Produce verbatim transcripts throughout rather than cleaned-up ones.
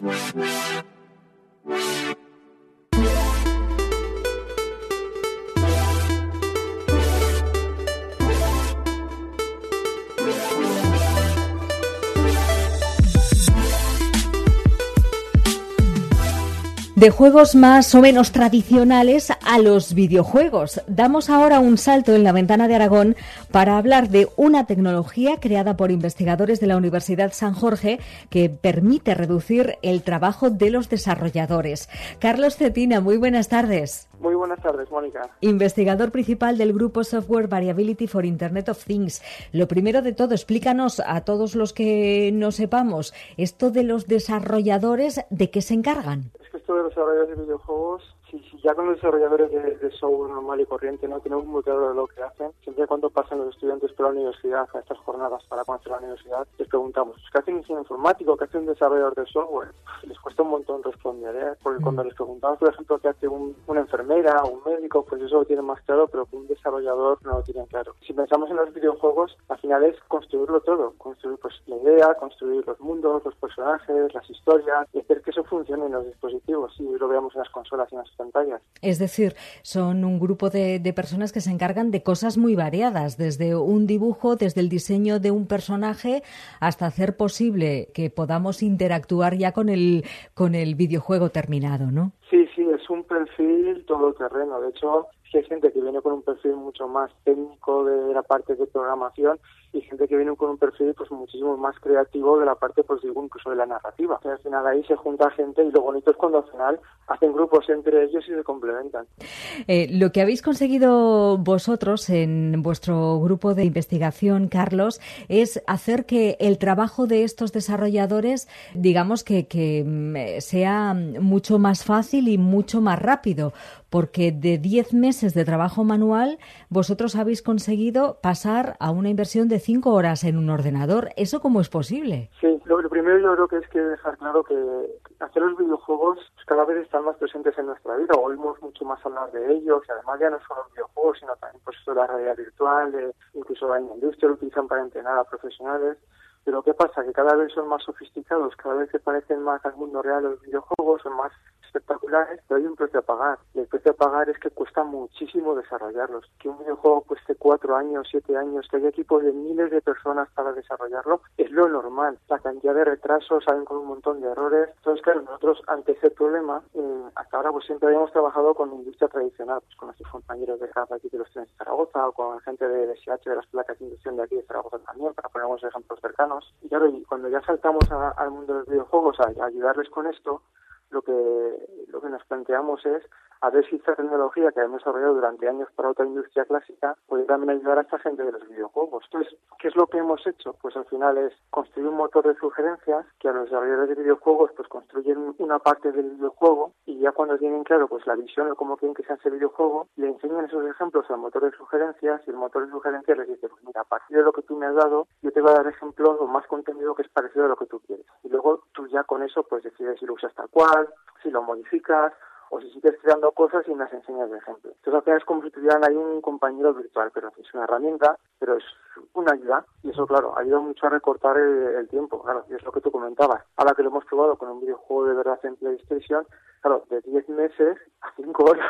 De juegos más o menos tradicionales a los videojuegos. Damos ahora un salto en la ventana de Aragón para hablar de una tecnología creada por investigadores de la Universidad San Jorge que permite reducir el trabajo de los desarrolladores. Carlos Cetina, muy buenas tardes. Muy buenas tardes, Mónica. Investigador principal del grupo Software Variability for Internet of Things. Lo primero de todo, explícanos a todos los que no sepamos, esto de los desarrolladores, ¿de qué se encargan? Es que esto de los desarrolladores de videojuegos, si, si ya con los desarrolladores de, de software normal y corriente no tenemos muy claro de lo que hacen, siempre cuando pasan los estudiantes por la universidad a estas jornadas para conocer la universidad, les preguntamos, ¿qué hace un ingeniero informático? ¿Qué hace un desarrollador de software? Les cuesta un montón responder, ¿eh? Porque mm. cuando les preguntamos, por ejemplo, qué hace un, una enfermera o un médico, pues eso lo tienen más claro, pero que un desarrollador no lo tienen claro. Si pensamos en los videojuegos, al final es construirlo todo, construir pues la idea, construir los mundos, los personajes, las historias, y hacer que eso funcione en los dispositivos y lo veamos en las consolas y en las pantallas. Es decir, son un grupo de, de personas que se encargan de cosas muy variadas, desde un dibujo, desde el diseño de un personaje, hasta hacer posible que podamos interactuar ya con el, con el videojuego terminado, ¿no? Sí, sí, es un perfil todoterreno. De hecho, hay gente que viene con un perfil mucho más técnico de la parte de programación y gente que viene con un perfil pues muchísimo más creativo de la parte, pues digo, incluso de la narrativa. Y al final ahí se junta gente y lo bonito es cuando al final hacen grupos entre ellos y se complementan. Eh, lo que habéis conseguido vosotros en vuestro grupo de investigación, Carlos, es hacer que el trabajo de estos desarrolladores, digamos que, que sea mucho más fácil y mucho más rápido, porque de diez meses de trabajo manual, vosotros habéis conseguido pasar a una inversión de cinco horas en un ordenador. ¿Eso cómo es posible? Sí, lo, lo primero yo creo que es que dejar claro que hacer los videojuegos pues, cada vez están más presentes en nuestra vida. Oímos mucho más hablar de ellos y además ya no solo videojuegos, sino también pues, la realidad virtual, eh, incluso en la industria lo utilizan para entrenar a profesionales. Pero ¿qué pasa? Que cada vez son más sofisticados, cada vez se parecen más al mundo real los videojuegos, son más espectaculares, pero hay un precio a pagar. Y el precio a pagar es que cuesta muchísimo desarrollarlos. Que un videojuego cueste cuatro años, siete años, que haya equipos de miles de personas para desarrollarlo, es lo normal. La cantidad de retrasos, salen con un montón de errores. Entonces, claro, nosotros ante ese problema, eh, hasta ahora pues siempre habíamos trabajado con la industria tradicional, pues con nuestros compañeros de Java aquí de los trenes de Zaragoza o con gente de D S H de las placas de inducción de aquí de Zaragoza también, para poner unos ejemplos cercanos. Y claro, y cuando ya saltamos a, al mundo de los videojuegos a, a ayudarles con esto, lo que lo que nos planteamos es a ver si esta tecnología que hemos desarrollado durante años para otra industria clásica puede también ayudar a esta gente de los videojuegos. Entonces, ¿qué es lo que hemos hecho? Pues al final es construir un motor de sugerencias que a los desarrolladores de videojuegos pues construyen una parte del videojuego y ya cuando tienen claro pues la visión de cómo quieren que sea ese videojuego, le enseñan esos ejemplos al motor de sugerencias y el motor de sugerencias les dice, pues mira, a partir de lo que tú me has dado, yo te voy a dar ejemplos o más contenido que es parecido a lo que tú quieres. Y luego tú ya con eso pues decides si lo usas tal cual, si lo modificas, o si sigues creando cosas y las enseñas de ejemplo. Entonces al final es como si tuvieran ahí un compañero virtual, pero es una herramienta, pero es una ayuda, y eso claro, ayuda mucho a recortar el, el tiempo, claro, y es lo que tú comentabas. Ahora que lo hemos probado con un videojuego de verdad en PlayStation, claro, de diez meses a cinco horas,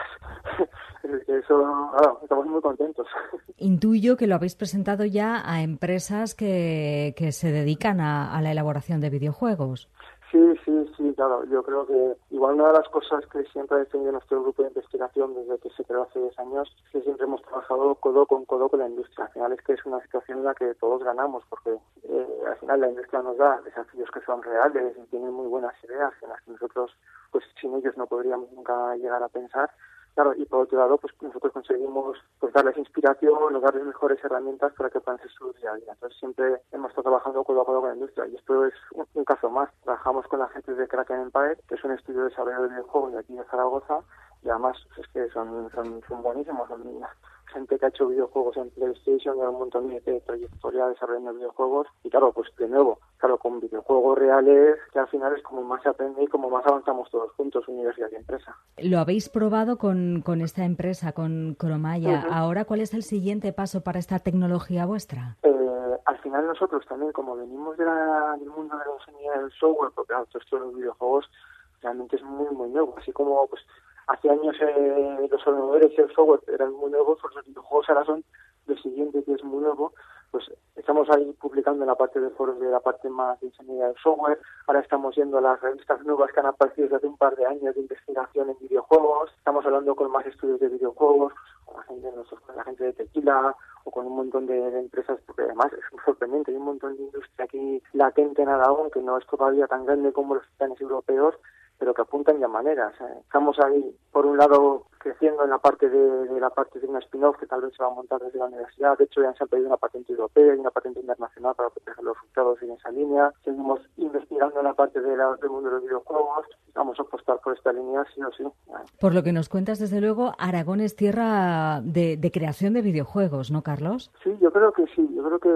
eso, claro, estamos muy contentos. Intuyo que lo habéis presentado ya a empresas que, que se dedican a, a la elaboración de videojuegos. Sí, sí, sí, claro. Yo creo que igual una de las cosas que siempre ha defendido nuestro grupo de investigación desde que se creó hace diez años es que siempre hemos trabajado codo con codo con la industria. Al final es que es una situación en la que todos ganamos porque eh, al final la industria nos da desafíos que son reales y tienen muy buenas ideas en las que nosotros, pues sin ellos no podríamos nunca llegar a pensar. Claro, y por otro lado, pues nosotros conseguimos pues darles inspiración o darles mejores herramientas para que puedan hacer su día a día. Entonces siempre hemos estado trabajando codo a codo con la industria y esto es un, un caso más. Trabajamos con la gente de Kraken Empire, que es un estudio de desarrollo de videojuegos de aquí de Zaragoza, y además es que son, son, son buenísimos, son gente que ha hecho videojuegos en PlayStation, de un montón de, de trayectoria desarrollando videojuegos, y claro, pues de nuevo, claro, con videojuegos reales, que al final es como más se aprende y como más avanzamos todos juntos, universidad y empresa. Lo habéis probado con, con esta empresa, con Cromaya. Uh-huh. Ahora, ¿cuál es el siguiente paso para esta tecnología vuestra? Eh, al final nosotros también, como venimos de la, del mundo de la ingeniería del software, porque claro, todo esto de los videojuegos realmente es muy, muy nuevo. Así como pues hace años eh, los ordenadores y el software eran muy nuevos, pues los videojuegos ahora son lo siguiente que es muy nuevo. Pues estamos ahí publicando en la parte de foros de la parte más de ingeniería del software. Ahora estamos yendo a las revistas nuevas que han aparecido desde hace un par de años de investigación en videojuegos. Estamos hablando con más estudios de videojuegos, con la gente de, nosotros, con la gente de Tequila o con un montón de, de empresas, porque además es muy sorprendente. Hay un montón de industria aquí latente en Aragón que no es todavía tan grande como los planes europeos, pero que apuntan ya maneras. ¿eh? Estamos ahí, por un lado, creciendo en la parte de, de la parte de una spin-off que tal vez se va a montar desde la universidad. De hecho, ya se ha pedido una patente europea y una patente internacional para proteger los resultados en esa línea. Seguimos investigando en la parte de la, del mundo de los videojuegos. Vamos a apostar por esta línea sí o sí. Por lo que nos cuentas, desde luego, Aragón es tierra de, de creación de videojuegos, ¿no, Carlos? Sí, yo creo que sí. Yo creo que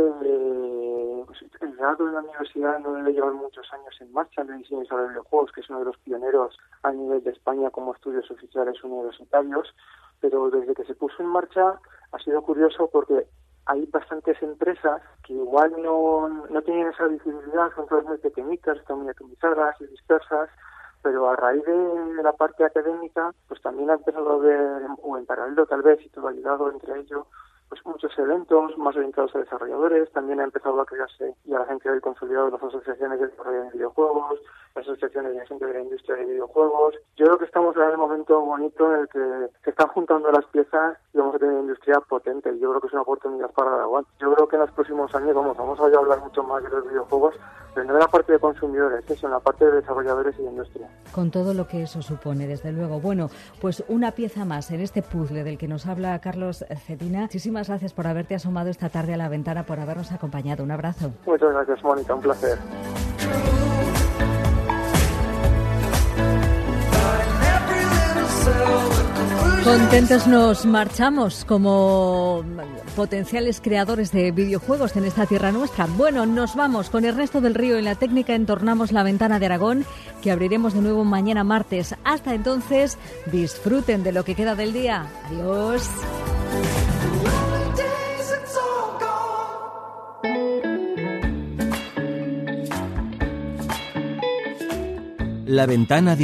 eh, pues, el grado de la universidad no debe llevar muchos años en marcha en el diseño de videojuegos, que es uno de los pioneros a nivel de España como estudios oficiales universitarios, pero desde que se puso en marcha ha sido curioso porque hay bastantes empresas que igual no, no tienen esa visibilidad, son todas muy pequeñitas, están muy atomizadas y dispersas, pero a raíz de la parte académica, pues también ha empezado a haber, o en paralelo tal vez, y todo ayudado entre ellos, pues muchos eventos más orientados a desarrolladores. También ha empezado a crearse y a la gente del consolidado las asociaciones de desarrollo de videojuegos, las asociaciones de gente de la industria de videojuegos. Yo creo que estamos en el momento bonito en el que se están juntando las piezas y vamos a tener una industria potente, y yo creo que es una oportunidad para Aragón. Yo creo que en los próximos años vamos, vamos a hablar mucho más de los videojuegos, pero no en la parte de consumidores, sino en la parte de desarrolladores y de industria. Con todo lo que eso supone, desde luego. Bueno, pues una pieza más en este puzzle del que nos habla Carlos Cetina. Muchísimas gracias por haberte asomado esta tarde a la ventana, por habernos acompañado. Un abrazo. Muchas gracias, Mónica. Un placer. Contentos nos marchamos como potenciales creadores de videojuegos en esta tierra nuestra. Bueno, nos vamos con Ernesto del Río en la técnica. Entornamos la ventana de Aragón, que abriremos de nuevo mañana martes. Hasta entonces, disfruten de lo que queda del día. Adiós. La ventana